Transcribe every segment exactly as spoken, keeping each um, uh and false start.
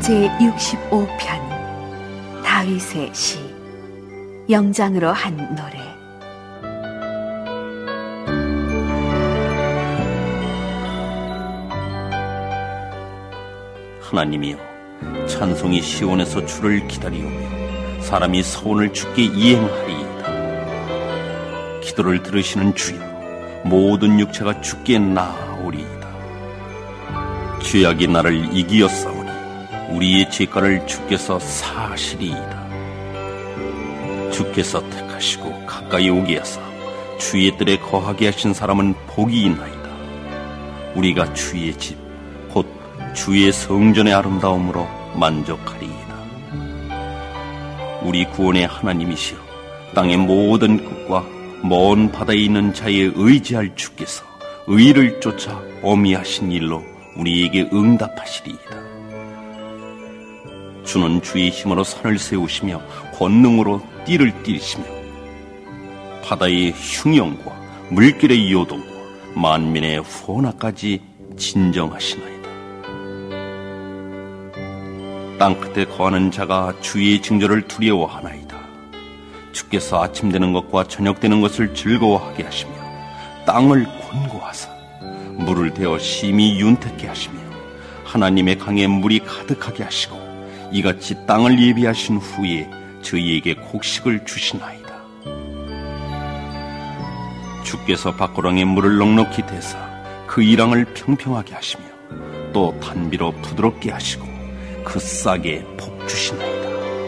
제육십오 편 다윗의 시 영장으로 한 노래. 하나님이여, 찬송이 시온에서 주를 기다리오며 사람이 서원을 주께 이행하리이다. 기도를 들으시는 주여, 모든 육체가 주께 나아오리이다. 죄악이 나를 이기었사오니 우리의 죄가를 주께서 사하시리이다. 주께서 택하시고 가까이 오게 하사 주의 뜰에 거하게 하신 사람은 복이 있나이다. 우리가 주의 집 곧 주의 성전의 아름다움으로 만족하리이다. 우리 구원의 하나님이시여, 땅의 모든 끝과 먼 바다에 있는 자에 의지할 주께서 의를 쫓아 어미하신 일로 우리에게 응답하시리이다. 주는 주의 힘으로 산을 세우시며 권능으로 띠를 띠시며 바다의 흉영과 물결의 요동과 만민의 후원하까지 진정하시나이다. 땅끝에 거하는 자가 주의 징조를 두려워하나이다. 주께서 아침 되는 것과 저녁 되는 것을 즐거워하게 하시며 땅을 권고하사 물을 대어 심히 윤택게 하시며 하나님의 강에 물이 가득하게 하시고 이같이 땅을 예비하신 후에 저희에게 곡식을 주시나이다. 주께서 밭고랑에 물을 넉넉히 대사 그 이랑을 평평하게 하시며 또 단비로 부드럽게 하시고 그 싹에 복 주시나이다.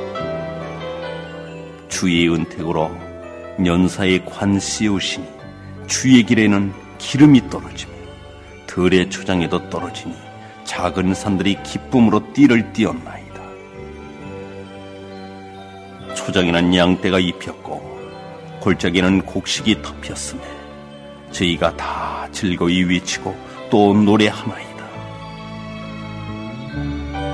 주의 은택으로 연사의 관 씌우시니 주의 길에는 기름이 떨어지며 들의 초장에도 떨어지니 작은 산들이 기쁨으로 띠를 띄었나이다. 초장에는 양떼가 입혔고 골짜기에는 곡식이 덮였으며 저희가 다 즐거이 외치고 또 노래하나이다.